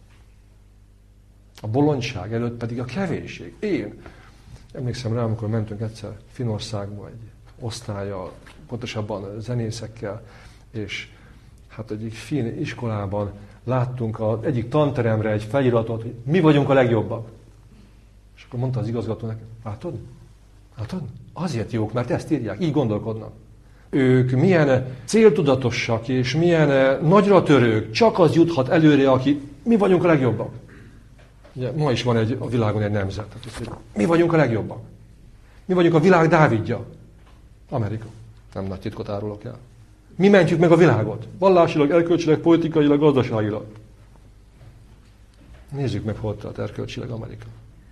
A bolondság előtt pedig a kevésség. Én emlékszem rá, amikor mentünk egyszer Finnországba egy osztállyal, pontosabban zenészekkel, és hát egyik finn iskolában láttunk az egyik tanteremre egy feliratot, hogy mi vagyunk a legjobbak. És akkor mondta az igazgató nekem, látod? Azért jók, mert ezt írják, így gondolkodnak. Ők milyen céltudatossak és milyen nagyra törők, csak az juthat előre, aki mi vagyunk a legjobbak. Ugye, ma is van a világon egy nemzet. Mi vagyunk a legjobbak. Mi vagyunk a világ Dávidja. Amerika. Nem nagy titkot árulok el. Mi mentjük meg a világot. Vallásilag, erkölcsileg, politikailag, gazdaságilag. Nézzük meg, hol tart erkölcsileg Amerika.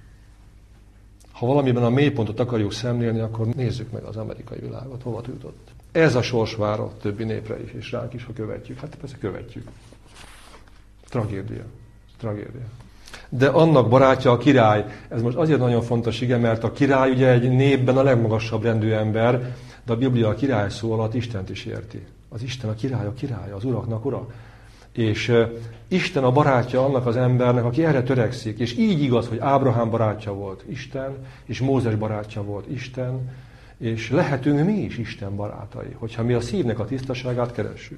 Ha valamiben a mélypontot akarjuk szemlélni, akkor nézzük meg az amerikai világot. Hova jutott. Ez a sors vár a többi népre is, és ránk is, ha követjük. Hát persze követjük. Tragédia. De annak barátja a király. Ez most azért nagyon fontos, igen, mert a király ugye egy népben a legmagasabb rendű ember, de a Biblia a király szó alatt Istent is érti. Az Isten a királya, az uraknak ura. És Isten a barátja annak az embernek, aki erre törekszik. És így igaz, hogy Ábrahám barátja volt Isten, és Mózes barátja volt Isten, és lehetünk mi is Isten barátai, hogyha mi a szívnek a tisztaságát keressük.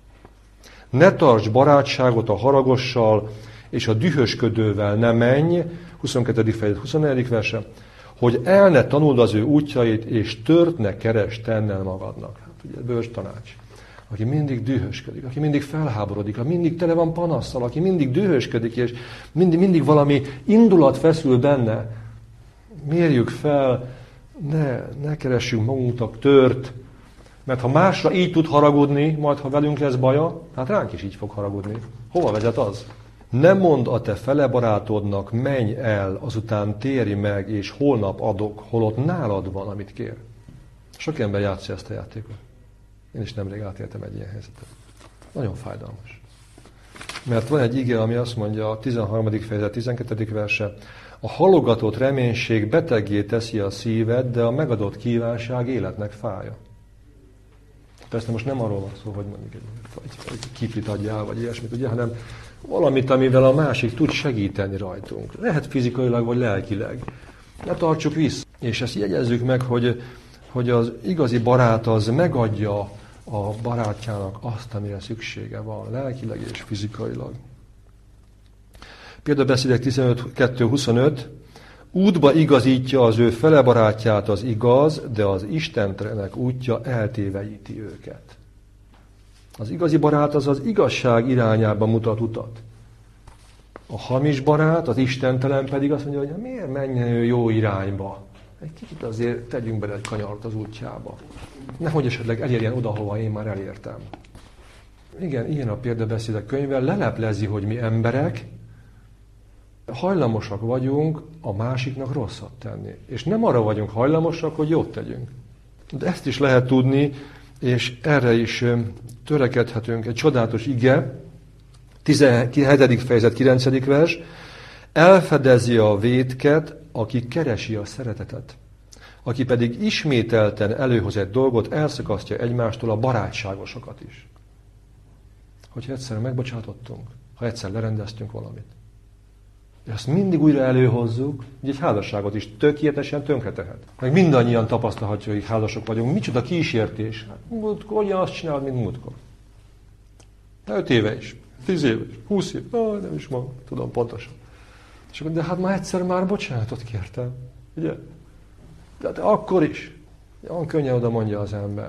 Ne tarts barátságot a haragossal, és a dühösködővel ne menj, 22. fejezet 24. verse, hogy el ne tanuld az ő útjait, és tört ne keresd tennel magadnak. Hát ugye bölcs tanács. Aki mindig dühösködik, aki mindig felháborodik, aki mindig tele van panasszal, aki mindig dühösködik, és mindig valami indulat feszül benne. Mérjük fel, ne keressünk magunknak tört, mert ha másra így tud haragudni, majd ha velünk lesz baja, hát ránk is így fog haragudni. Hova vezet az? Ne mondd a te fele barátodnak, menj el, azután térj meg, és holnap adok, holott nálad van, amit kér. Sok ember játsza ezt a játékot. Én is nemrég átéltem egy ilyen helyzetet. Nagyon fájdalmas. Mert van egy ige, ami azt mondja, a 13. fejezet 12. verse, a halogatott reménység beteggé teszi a szíved, de a megadott kívánság életnek fája. Persze most nem arról van szó, hogy mondjuk egy kiflit adjál, vagy ilyesmit, ugye, hanem valamit, amivel a másik tud segíteni rajtunk. Lehet fizikailag, vagy lelkileg. Ne tartsuk vissza. És ezt jegyezzük meg, hogy az igazi barát az megadja a barátjának azt, amire szüksége van, lelkileg és fizikailag. Példabeszédek 12.25. Útba igazítja az ő fele barátját az igaz, de az istentelenek útja eltéveíti őket. Az igazi barát az igazság irányába mutat utat. A hamis barát, az istentelen pedig azt mondja, hogy miért menjen ő jó irányba? Egy kicsit azért tegyünk bele egy kanyart az útjába. Nehogy esetleg elérjen oda, hova én már elértem. Igen, ilyen a Példabeszédek könyve, leleplezi, hogy mi emberek hajlamosak vagyunk a másiknak rosszat tenni. És nem arra vagyunk hajlamosak, hogy jót tegyünk. De ezt is lehet tudni, és erre is törekedhetünk. Egy csodálatos ige, 17. fejezet 9. vers, elfedezi a vétket, aki keresi a szeretetet. Aki pedig ismételten előhoz egy dolgot, elszakasztja egymástól a barátságosokat is. Hogyha egyszer megbocsátottunk, ha egyszer lerendeztünk valamit. És azt mindig újra előhozzuk, hogy egy házasságot is tökéletesen tönkretehet. Meg mindannyian tapasztalhatjuk, hogy házasok vagyunk. Micsoda kísértés. Hát, múltkor azt csinálod, mint múltkor. 5 éve is, 10 éve is, 20 éve, nem is ma, tudom pontosan. És akkor, de hát már egyszer már bocsánatot kértem. Ugye? De akkor is. Olyan könnyen oda mondja az ember.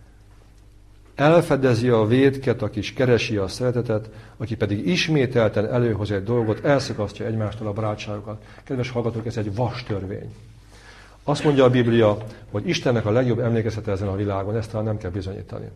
Elfedezi a vétket, aki is keresi a szeretetet, aki pedig ismételten előhoz egy dolgot, elszakasztja egymástól a barátságokat. Kedves hallgatók, ez egy vas törvény. Azt mondja a Biblia, hogy Istennek a legjobb emlékezete ezen a világon, ezt talán nem kell bizonyítani.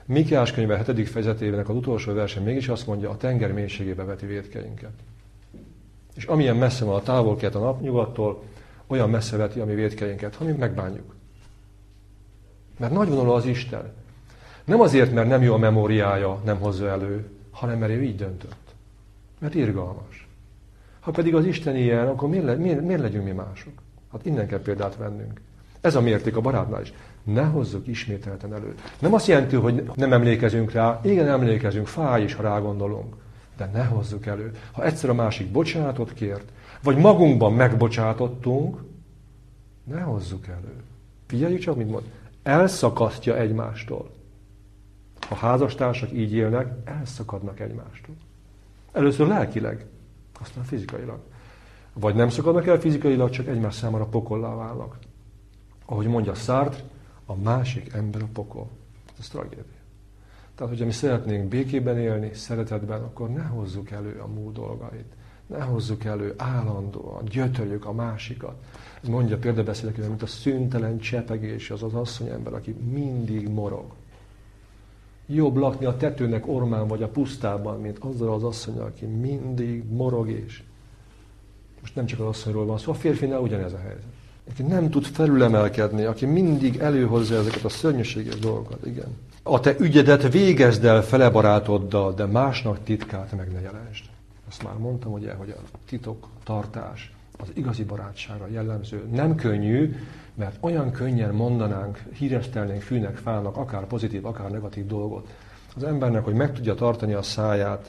Mikiás könyve 7. fejezetének az utolsó verse mégis azt mondja, a tenger mélységébe veti vétkeinket. És amilyen messze van a távol-kelet a napnyugattól, olyan messze veti a mi vétkeinket, ha mi megbánjuk. Mert nagyvonalú az Isten. Nem azért, mert nem jó a memóriája, nem hozza elő, hanem mert ő így döntött. Mert irgalmas. Ha pedig az Isten ilyen, akkor miért legyünk mi mások? Hát innen kell példát vennünk. Ez a mérték a barátnál is. Ne hozzuk ismételten elő. Nem azt jelenti, hogy nem emlékezünk rá. Igen, emlékezünk, fáj is, ha rá gondolunk. De ne hozzuk elő. Ha egyszer a másik bocsánatot kért, vagy magunkban megbocsátottunk, ne hozzuk elő. Figyeljük csak, mit mond. Elszakasztja egymástól. Ha házastársak így élnek, elszakadnak egymástól. Először lelkileg, aztán fizikailag. Vagy nem szakadnak el fizikailag, csak egymás számára pokollá válnak. Ahogy mondja Sartre, a másik ember a pokol. Ez tragédia. Tehát, hogyha mi szeretnénk békében élni, szeretetben, akkor ne hozzuk elő a múlt dolgait. Ne hozzuk elő állandóan, gyötörjük a másikat. Ez mondja példabeszédekben, mint a szüntelen csepegés az az asszonyember, aki mindig morog. Jobb lakni a tetőnek ormán vagy a pusztában, mint azzal az asszonnyal, aki mindig morog és. Most nem csak az asszonyról van szó, a férfinál ugyanez a helyzet. Aki nem tud felülemelkedni, aki mindig előhozza ezeket a szörnyűséges dolgokat, igen. A te ügyedet végezd el fele barátoddal, de másnak titkát meg ne jelensd. Azt már mondtam, ugye, hogy a titok tartás az igazi barátságra jellemző. Nem könnyű, mert olyan könnyen mondanánk, híresztelnénk fűnek, fának, akár pozitív, akár negatív dolgot. Az embernek, hogy meg tudja tartani a száját,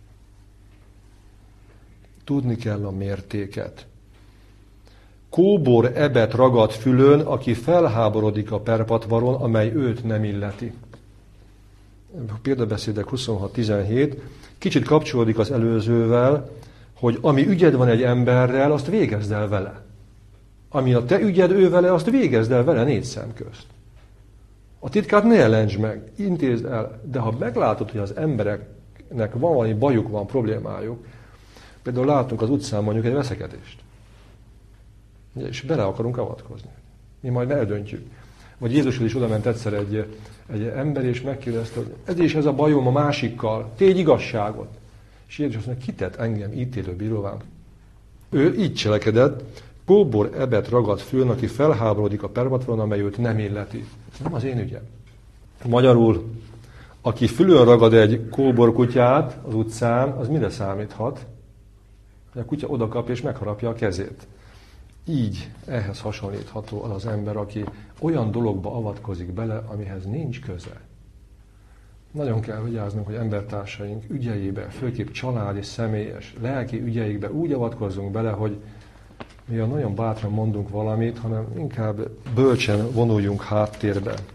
tudni kell a mértéket. Kóbor ebet ragad fülön, aki felháborodik a perpatvaron, amely őt nem illeti. Példabeszédek 26-17. Kicsit kapcsolódik az előzővel, hogy ami ügyed van egy emberrel, azt végezd el vele. Ami a te ügyed ő vele, azt végezd el vele 4 szem közt. A titkát ne jelentsd meg, intézd el, de ha meglátod, hogy az embereknek van valami bajuk, van problémájuk, például látunk az utcán mondjuk egy veszekedést, és bele akarunk avatkozni. Mi majd eldöntjük. Vagy Jézushoz is oda ment egyszer egy ember, és megkérdezte, hogy ez a bajom a másikkal, tégy igazságot. És Jézus azt mondja, kitett engem ítélő bíróvá. Ő így cselekedett, kóbor ebet ragad fülön, aki felháborodik a perpatvaron, amely őt nem illeti. Ez nem az én ügyem. Magyarul, aki fülön ragad egy kóbor kutyát az utcán, az mire számíthat? Hogy a kutya odakap és megharapja a kezét. Így ehhez hasonlítható az az ember, aki olyan dologba avatkozik bele, amihez nincs köze. Nagyon kell vigyáznunk, hogy embertársaink ügyeibe, főképp családi, személyes, lelki ügyeikbe úgy avatkozzunk bele, hogy mi nagyon bátran mondunk valamit, hanem inkább bölcsen vonuljunk háttérbe.